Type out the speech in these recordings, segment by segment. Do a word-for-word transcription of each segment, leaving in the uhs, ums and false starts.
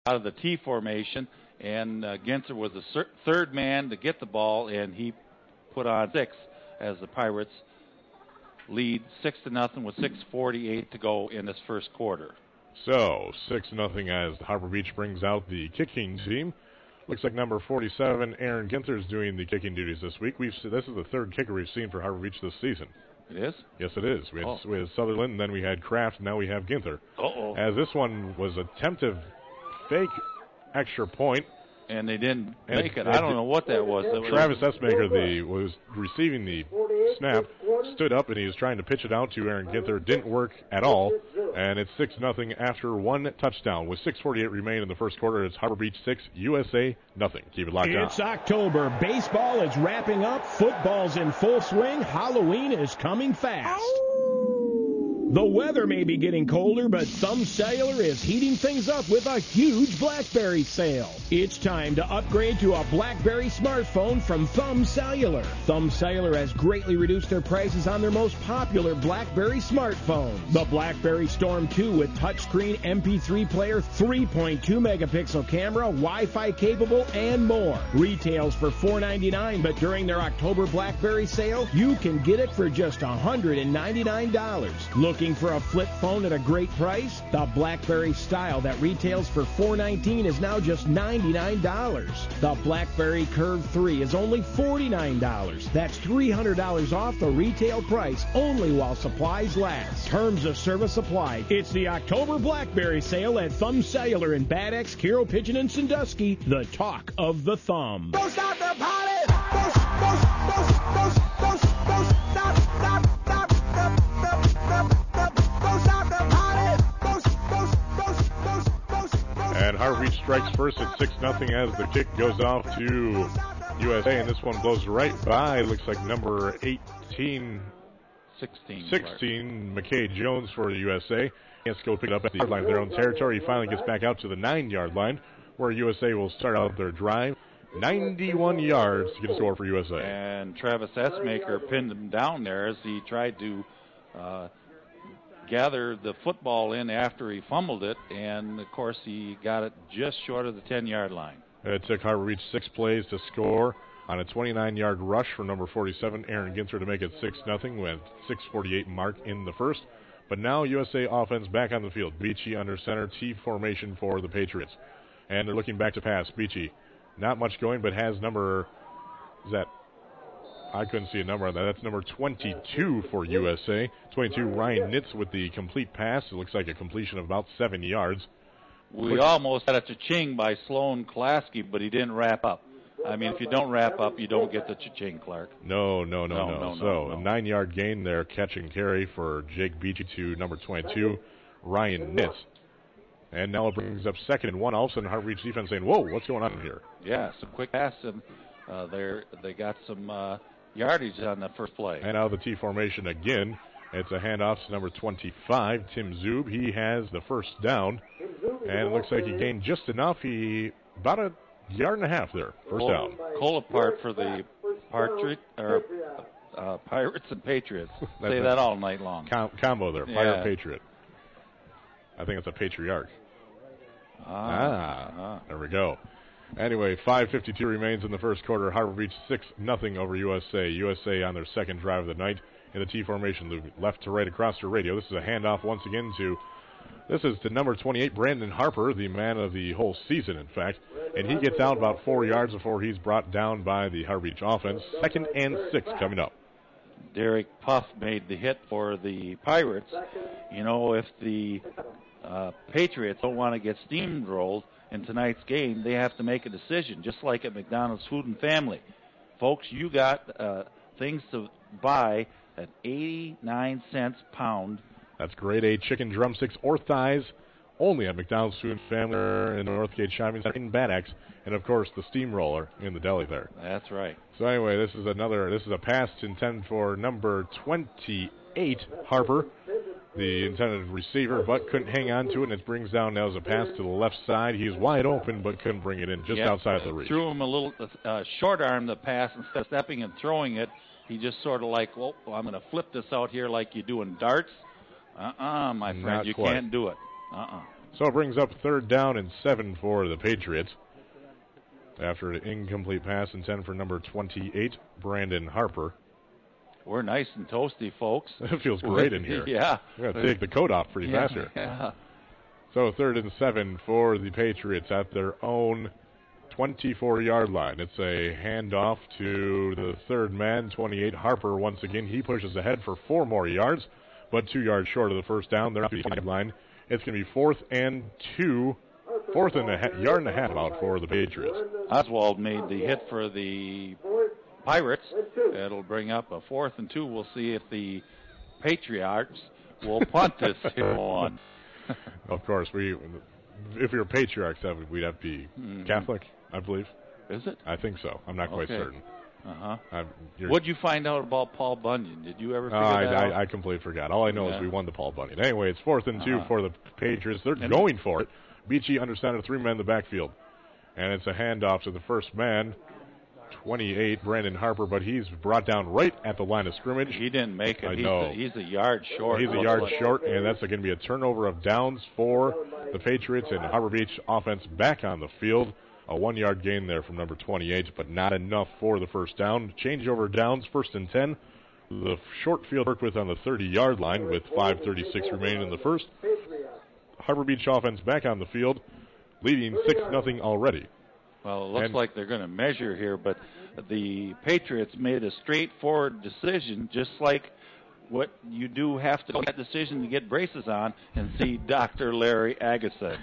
out of the T formation, and uh, Ginther was the cer- third man to get the ball, and he put on six as the Pirates lead six to nothing with six forty-eight to go in this first quarter. So six nothing as Harbor Beach brings out the kicking team. Looks like number forty-seven, Aaron Ginther, is doing the kicking duties this week. We've this is the third kicker we've seen for Harbor Beach this season. It is? Yes, it is. We had, oh. we had Sutherland, and then we had Kraft, and now we have Ginther. Uh-oh. As this one was attempted fake extra point. And they didn't and make it. I don't know what that was. That Travis Essmaker the, was receiving the snap, stood up, and he was trying to pitch it out to Aaron Ginther. Didn't work at all, and it's six nothing after one touchdown. With six forty-eight remain in the first quarter, it's Harbor Beach six, U S A nothing. Keep it locked down. It's October. Baseball is wrapping up. Football's in full swing. Halloween is coming fast. The weather may be getting colder, but Thumb Cellular is heating things up with a huge BlackBerry sale. It's time to upgrade to a BlackBerry smartphone from Thumb Cellular. Thumb Cellular has greatly reduced their prices on their most popular BlackBerry smartphones. The BlackBerry Storm two with touchscreen M P three player, three point two megapixel camera, Wi-Fi capable, and more. Retails for four ninety-nine, but during their October BlackBerry sale, you can get it for just one hundred ninety-nine dollars. Look Looking for a flip phone at a great price? The BlackBerry Style that retails for four nineteen is now just ninety-nine dollars. The BlackBerry Curve three is only forty-nine dollars. That's three hundred dollars off the retail price, only while supplies last. Terms of service apply. It's the October BlackBerry sale at Thumb Cellular in Bad X, Carroll, Pigeon, and Sandusky. The talk of the thumb. Don't stop the party! Don't, don't, don't, don't, don't, don't stop, stop, stop, stop, stop, stop. And Harbor Beach strikes first at six nothing as the kick goes off to U S A, and this one blows right by, looks like number eighteen, sixteen, sixteen McKay Jones for the U S A. Can't go pick it up at the yard line of their own territory. He finally gets back out to the nine-yard line, where U S A will start out their drive. ninety-one yards to get a score for U S A. And Travis Essmaker pinned him down there as he tried to uh, gather the football in after he fumbled it, and of course he got it just short of the ten-yard line. It took Harbor Beach six plays to score on a twenty-nine-yard rush from number forty-seven, Aaron Ginther, to make it six nothing with six forty-eight mark in the first. But now U S A offense back on the field. Beachy under center, T formation for the Patriots. And they're looking back to pass. Beachy, not much going, but has number, is that, I couldn't see a number on that. That's number twenty-two for U S A. twenty-two, Ryan Nitz with the complete pass. It looks like a completion of about seven yards. We Which, almost had a cha-ching by Sloan Klasky, but he didn't wrap up. I mean, if you don't wrap up, you don't get the cha-ching, Clark. No, no, no, no. no, no so no, no. a nine-yard gain there, catch and carry for Jake Beachy to number twenty-two, Ryan Nitz. And now it brings up second and one. All of a sudden, Harbor Beach defense saying, whoa, what's going on here? Yeah, some quick pass, and uh, they got some uh, yardage on the first play. And out of the T formation again. It's a handoff to number twenty-five, Tim Zub. He has the first down. And it looks like he gained just enough. He about a yard and a half there. First Cole, down. Cole apart for the Partridge, or, uh, Pirates and Patriots. Say that all night long. Com- combo there. Pirate yeah. Patriot. I think it's a patriarch. Ah, ah, there we go. Anyway, five fifty-two remains in the first quarter. Harbor Beach six nothing over U S A. U S A on their second drive of the night in the T formation, left to right across the radio. This is a handoff once again to, this is to number twenty-eight, Brandon Harper, the man of the whole season, in fact. And he gets out about four yards before he's brought down by the Harbor Beach offense. Second and six coming up. Derek Puff made the hit for the Pirates. You know, if the uh, Patriots don't want to get steamrolled in tonight's game, they have to make a decision, just like at McDonald's Food and Family. Folks, you got uh, things to buy at eighty-nine cents a pound. That's grade A chicken drumsticks or thighs, only at McDonald's Food and Family in the Northgate Shopping Center in Bad Axe, and of course the steamroller in the deli there. That's right. So anyway, this is another. This is a pass intended for number twenty-eight, Harper, the intended receiver, but couldn't hang on to it, and it brings down now as a pass to the left side. He's wide open, but couldn't bring it in, just yep. outside the reach. Threw him a little uh, short arm the pass instead of stepping and throwing it. He just sort of like, well, I'm going to flip this out here like you do in darts. Uh-uh, my friend, Not you quite. can't do it. Uh-uh. So it brings up third down and seven for the Patriots. After an incomplete pass intended for number twenty-eight, Brandon Harper. We're nice and toasty, folks. It feels great in here. Yeah. We're going to take the coat off pretty yeah, fast here. Yeah. So third and seven for the Patriots at their own twenty-four-yard line. It's a handoff to the third man, twenty-eight, Harper. Once again, he pushes ahead for four more yards, but two yards short of the first down. They're at the twenty-yard line. It's going to be fourth and two, fourth and a ha- yard and a half out for the Patriots. Oswald made the hit for the Pirates. It'll bring up a fourth and two. We'll see if the Patriots will punt this one. Of course, we. If you're Patriarchs, we'd have to be mm-hmm. Catholic, I believe. Is it? I think so. I'm not quite okay. certain. Uh huh. What'd you find out about Paul Bunyan? Did you ever figure uh, that I, out? I, I completely forgot. All I know yeah. is we won the Paul Bunyan. Anyway, it's fourth and two uh-huh. for the Patriots. They're and going for it. Beachy under center, three men in the backfield. And it's a handoff to the first man, twenty-eight, Brandon Harper, but he's brought down right at the line of scrimmage. He didn't make it. I he's, know. A, he's a yard short. He's a yard like. short, and that's going to be a turnover of downs for the Patriots, and Harbor Beach offense back on the field. A one-yard gain there from number twenty-eight, but not enough for the first down. Changeover downs, first and ten. The short field worked with on the thirty-yard line with five thirty-six remaining in the first. Harbor Beach offense back on the field, leading six nothing already. Well, it looks and like they're going to measure here, but the Patriots made a straightforward decision, just like what you do have to make that decision to get braces on and see Doctor Larry Agassiz.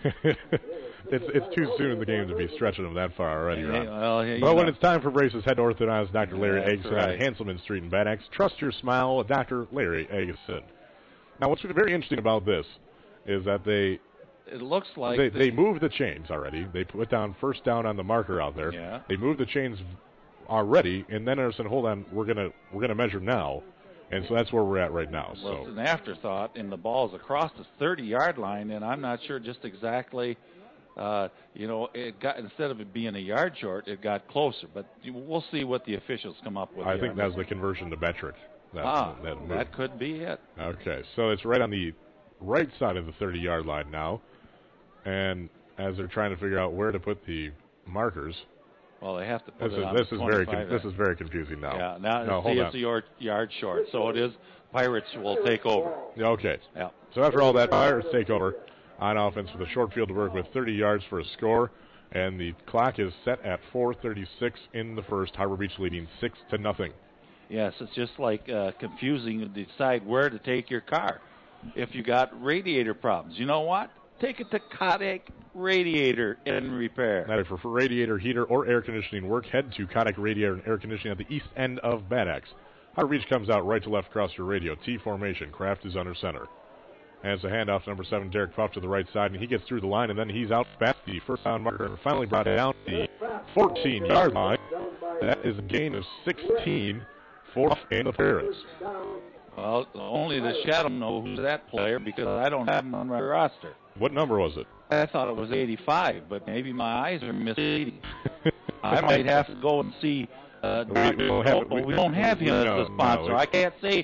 it's it's too soon in the game to be stretching them that far already, Ron. Hey, well, hey, but when know. it's time for braces, head to Orthodontics Doctor Larry That's Agassiz right. on Hanselman Street in Bad Axe. Trust your smile, Doctor Larry Agassiz. Now, what's very interesting about this is that they it looks like they, the, they moved the chains already. They put down first down on the marker out there. Yeah. They moved the chains already, and then they're saying, "Hold on, we're gonna we're gonna measure now." And so that's where we're at right now. Well, so it's an afterthought, and the ball's across the thirty-yard line, and I'm not sure just exactly. Uh, you know, it got instead of it being a yard short, it got closer. But we'll see what the officials come up with. I think that's the conversion to metric. That, ah, that, that could be it. Okay, so it's right on the right side of the thirty-yard line now, and as they're trying to figure out where to put the markers. Well, they have to put this it is, on this the is very twenty-five. this is very confusing now. Yeah, now no, see, hold it's on. a yard, yard short, so it is. Pirates will take over. Okay. Yeah. So after all that, Pirates take over on offense with a short field to work with thirty yards for a score, and the clock is set at four thirty-six in the first. Harbor Beach leading six to nothing. Yes, it's just like uh, confusing to decide where to take your car. If you got radiator problems, you know what? Take it to Kodak Radiator and Repair. Matter for, for radiator, heater, or air conditioning work, head to Kodak Radiator and Air Conditioning at the east end of Bad Axe. Harbor Beach comes out right to left across your radio. T formation. Kraft is under center. And it's a handoff to number seven, Derek Puff, to the right side, and he gets through the line, and then he's out past the first down marker and finally brought it down the fourteen-yard line. That is a gain of sixteen for in the Pirates. Well, only the Shadow know who's that player because I don't have him on my roster. What number was it? I thought it was eighty-five, but maybe my eyes are misleading. I might have to go and see. Uh, we, we, don't have, no, we, we don't have him no, as a sponsor. No, I can't say.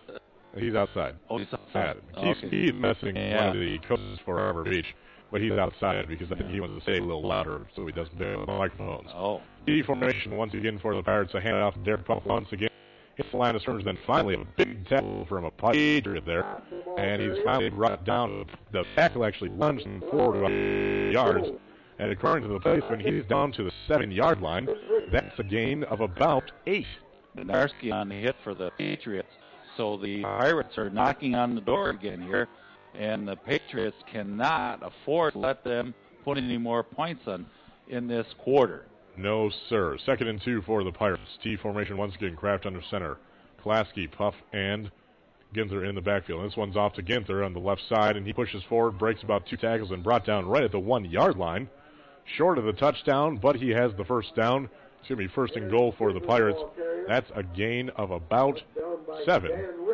He's outside. Oh, he's outside. He's, Okay. he's messing Yeah. one of the coaches for Harbor Beach, but he's outside because I think he wants to say a little louder so he doesn't do the microphones. Oh. D formation once again for the Pirates. A handoff to Derek Puff once again. Hits the line of scrimmage, then finally a big tackle from a Patriot there, and he's finally brought down. The tackle actually lunged him forward about yards, and according to the placement, he's down to the seven-yard line. That's a gain of about eight. Benarski on the hit for the Patriots, so the Pirates are knocking on the door again here, and the Patriots cannot afford to let them put any more points on in this quarter. No, sir. Second and two for the Pirates. T formation once again. Kraft under center. Pulaski, Puff, and Ginther in the backfield. This one's off to Ginther on the left side, and he pushes forward, breaks about two tackles, and brought down right at the one-yard line. Short of the touchdown, but he has the first down. It's going to be first and goal for the Pirates. That's a gain of about seven.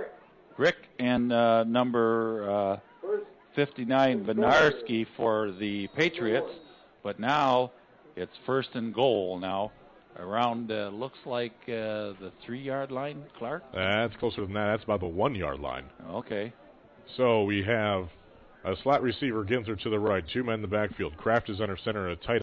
Rick and uh, number uh, fifty-nine, Benarski for the Patriots, but now it's first and goal now. Around, uh, looks like uh, the three-yard line, Clark? That's closer than that. That's about the one-yard line. Okay. So we have A slot receiver, Ginter to the right. Two men in the backfield. Kraft is under center in a tight